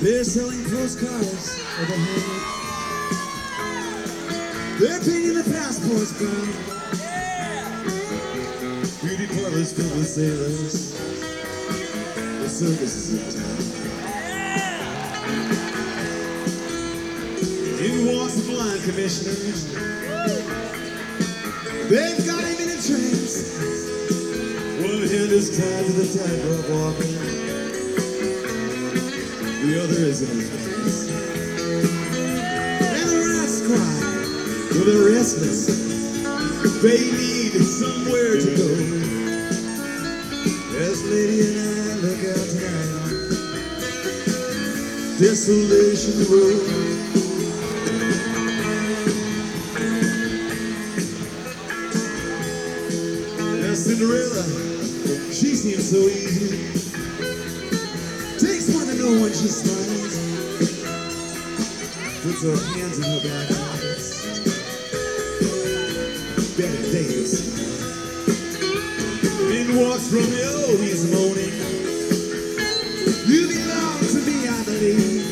They're selling postcards of the hand. They're painting the passports brown. Beauty parlors filled with sailors. The circus is in town. In walks the blind commissioner. They've got him in a trance. One hand is tied to the tightrope walking. The other is in his face. And the rats cry, well, they're restless. They need somewhere to go. As Lady and I look out tonight on Desolation Road. Now Cinderella, she seems so easy. Takes one to know when she smiles. Puts her hands in her back pockets. Betty Davis. In walks Romeo, he's moaning. You belong to me, I believe.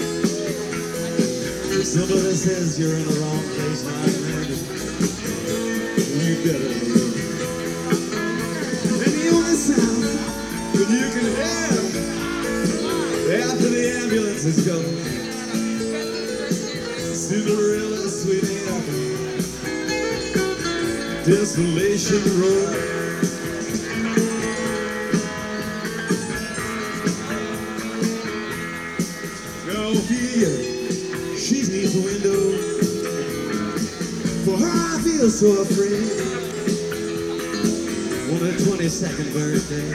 Somebody says you're in the wrong place, my friend. You better leave. And the only sound that you can hear after the ambulance is gone, Cinderella, sweetie, Desolation Road. Now Ophelia, she's neath the window. For her I feel so afraid. On her 22nd birthday,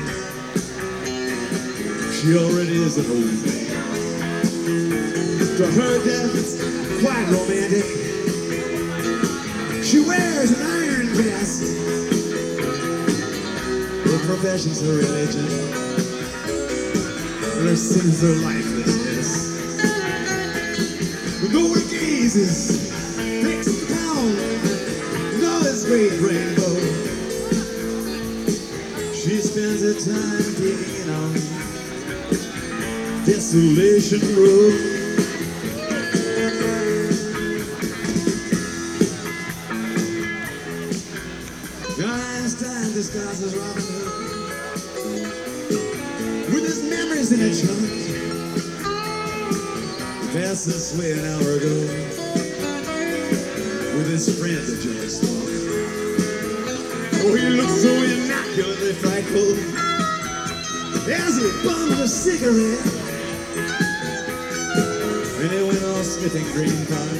she already is an old maid. To her death, it's quite romantic. She wears an iron vest. Her profession's her religion. Her sins are lifelessness. Though her gaze is fixed upon Noah's great rainbow, she spends her time digging on Desolation Road. Einstein disguises Robin Hood with his memories in a trunk. He passed this way an hour ago with his friend at John Spark. Oh, he looked so immaculately frightful as he bummed a cigarette. And he went on sniffing green pipe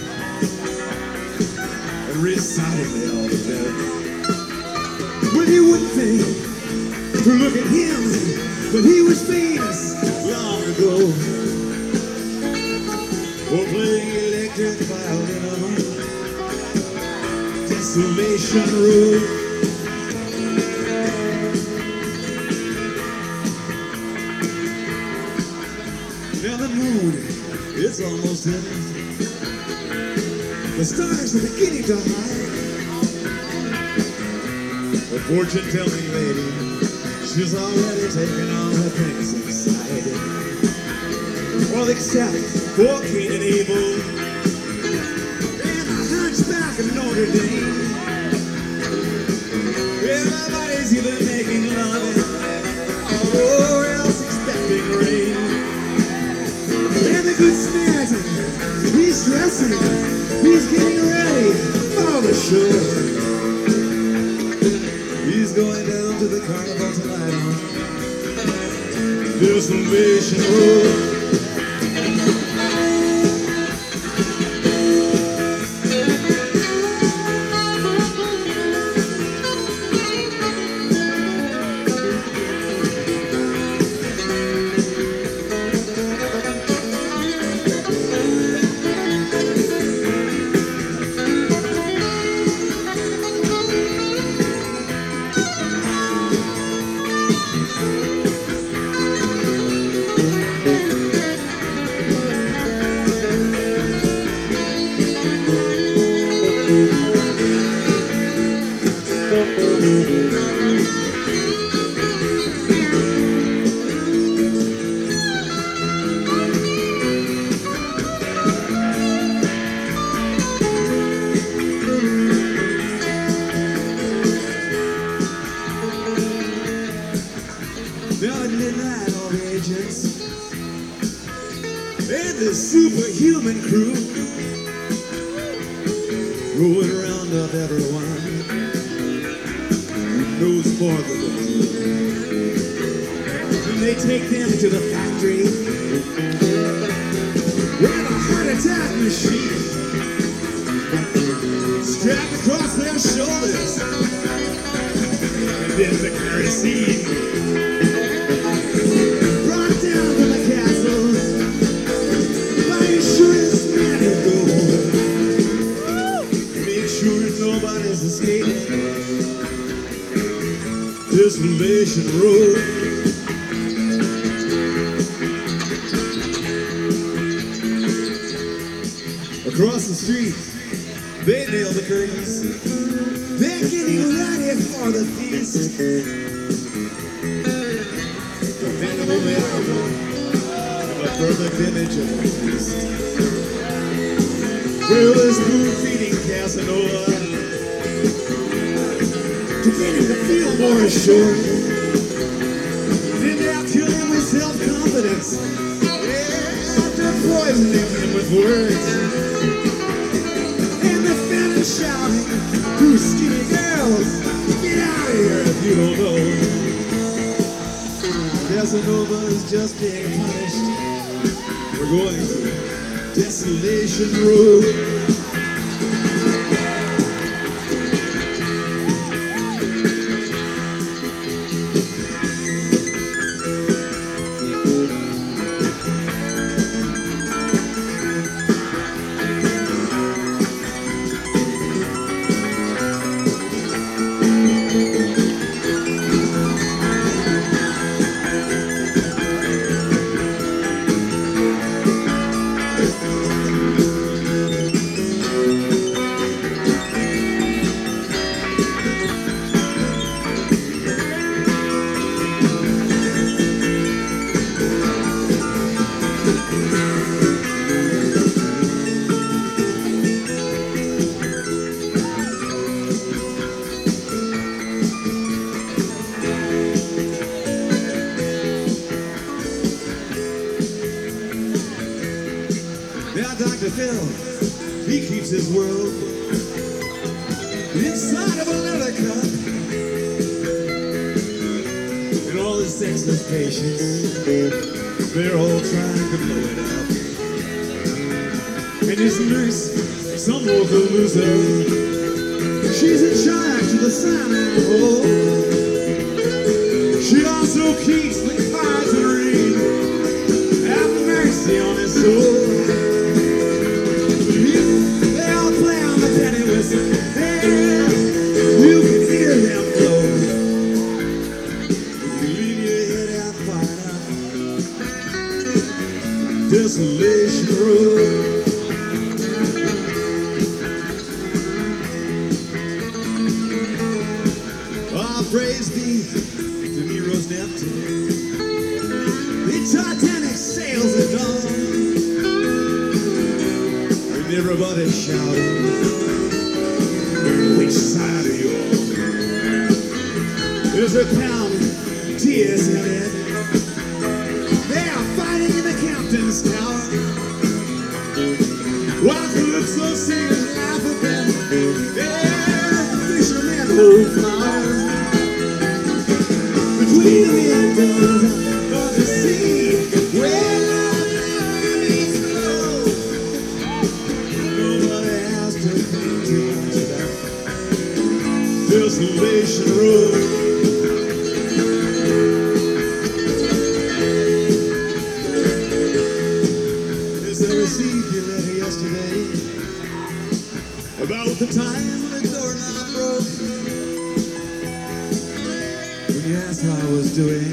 and reciting the alphabet. But you wouldn't think to look at him that he was famous long ago for playing electric violin on Desolation Road. Now the moon, it's almost in. The stars are beginning to hide. The fortune-telling lady, she's already taken all her things inside. All except for Cain and Abel and the hunchback of Notre Dame. Everybody's either making love or else expecting rain. And the good Samaritan, he's dressing, he's getting ready for the show. He's going down to the carnival tonight on Desolation Road. midnight, all the agents and the superhuman crew rolling around up everyone who knows more than the truth. And they take them to the factory where the heart attack machine strapped across their shoulders and then the kerosene brought down to the castles by insurance man and gold. Make sure nobody's escaping Desolation Road. Across the street, they nail the curtains. They're getting ready for the feast. And the album, a perfect image of the feast. Well, this spoon-feeding Casanova to get him to feel more assured. Then they'll kill him with self-confidence. Yeah, after poisoning him with words. Shouting to skinny girls, get out of here if you don't know. Casanova's just being punished. We're going to Desolation Road. Now Dr. Phil, he keeps his world inside of a leather cup. And all his sexless patients, they're all trying to blow it up. And his nurse, some local loser, she's in charge of the silent hole. She also keeps the cards in ring. Have mercy on his soul. You can hear them blow. You lean your head out far enough. Desolation Road. Ah, praise be to Nero's Neptune. The Titanic sails at dawn, and everybody's shouting. Which side are you on? There's a pound of tears in it. They are fighting in the captain's tower. While Calypso singers laugh at them, yeah, the fishermen hold fire. Between the windows of the sea, where love meets flow, nobody has to think too much about Desolation Road. Yes, I received your letter yesterday about the time when the doorknob broke. When you asked how I was doing,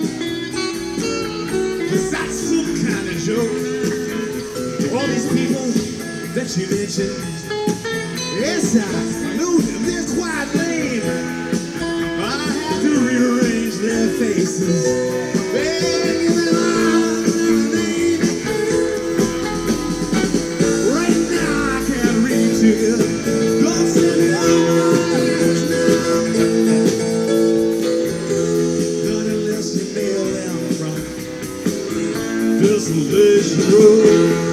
was that some kind of joke? All these people that you mentioned, yes, I know them, they're quite lame. I have to rearrange their faces, begging them out of name. Right now I can't read to you. Don't send me on now. Not unless you mail them Isolation Road.